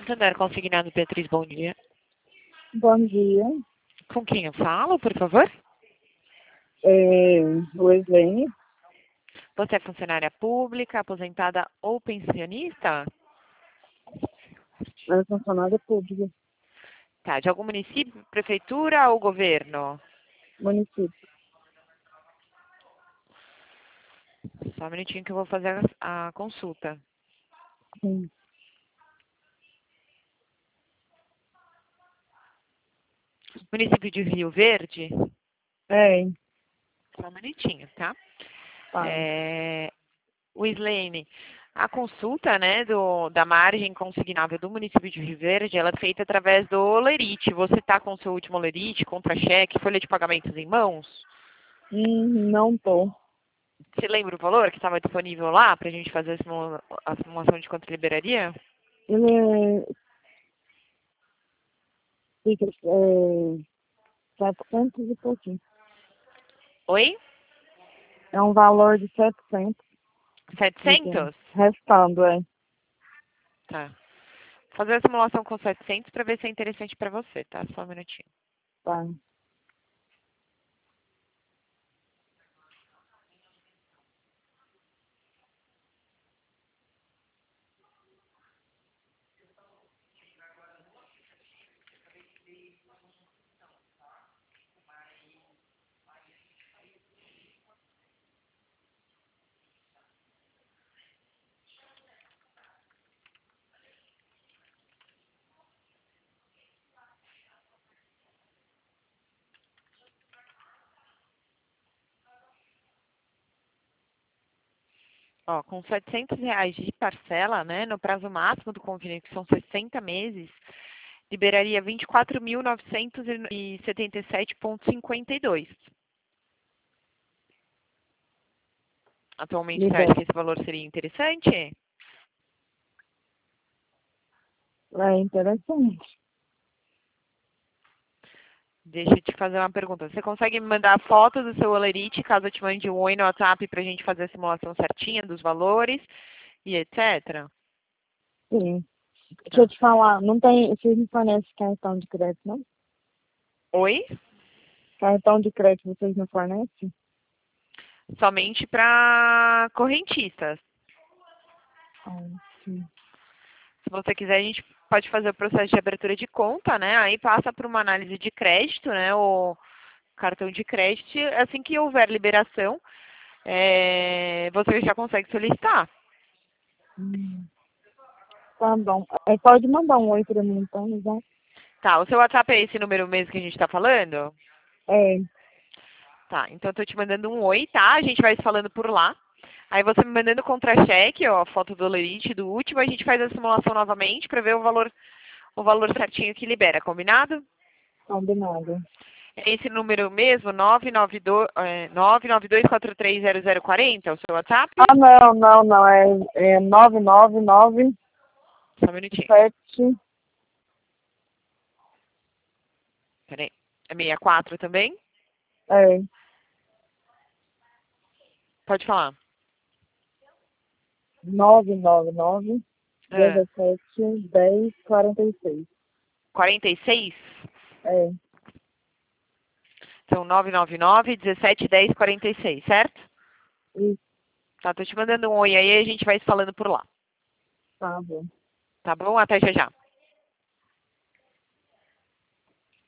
Santander, consignado Beatriz, bom dia. Bom dia. Com quem eu falo, por favor? Wesley. Você é funcionária pública, aposentada ou pensionista? É funcionária pública, Tá, de algum município, prefeitura ou governo? município. Só um minutinho que eu vou fazer a consulta. Sim. Município de Rio Verde? É, Só um minutinho, tá? tá. Wislene, a consulta, né, da margem consignável do município de Rio Verde, ela é feita através do Olerite. Você está com o seu último Olerite, contra-cheque, folha de pagamentos em mãos? Não tô. Você lembra o valor que estava disponível lá para a gente fazer a simulação de quanto liberaria? Ele fica 700 e pouquinho. Oi? É um valor de 700. Fica 700? restando, Tá. Vou fazer a simulação com 700 para ver se é interessante para você, tá? Só um minutinho. Tá. Ó, com R$ 700 de parcela, né, no prazo máximo do convênio, que são 60 meses, liberaria 24.977,52. Atualmente, você acha Libera. que esse valor seria interessante? É interessante. Deixa eu te fazer uma pergunta. Você consegue me mandar a foto do seu Olerite, caso eu te mande um oi no WhatsApp para a gente fazer a simulação certinha dos valores e etc? Sim. Deixa eu Tá. te falar, não tem, vocês não fornecem cartão de crédito, não? Oi? Cartão de crédito vocês não fornecem? Somente para correntistas. Ah, sim. Se você quiser, a gente pode fazer o processo de abertura de conta, né? Aí passa por uma análise de crédito, né? O cartão de crédito. Assim que houver liberação, você já consegue solicitar. Hum, tá bom. Pode mandar um oi pra mim, então, já. Tá, o seu WhatsApp é esse número mesmo que a gente está falando? É, Tá, então eu tô te mandando um oi, tá? A gente vai se falando por lá. Aí você me mandando o contra-cheque, ó, a foto do Olerite do último, a gente faz a simulação novamente para ver o valor certinho que libera, combinado? combinado. É esse número mesmo, 992430040, o seu WhatsApp? Ah, não. É 999 Só um minutinho. 7. Peraí. É 64 também? É, Pode falar. 999 Ah, 17 10 46. 46? É, São 999-1710-46, certo? isso, Tá, tô te mandando um oi aí e a gente vai se falando por lá. tá bom. Tá bom? Até já já.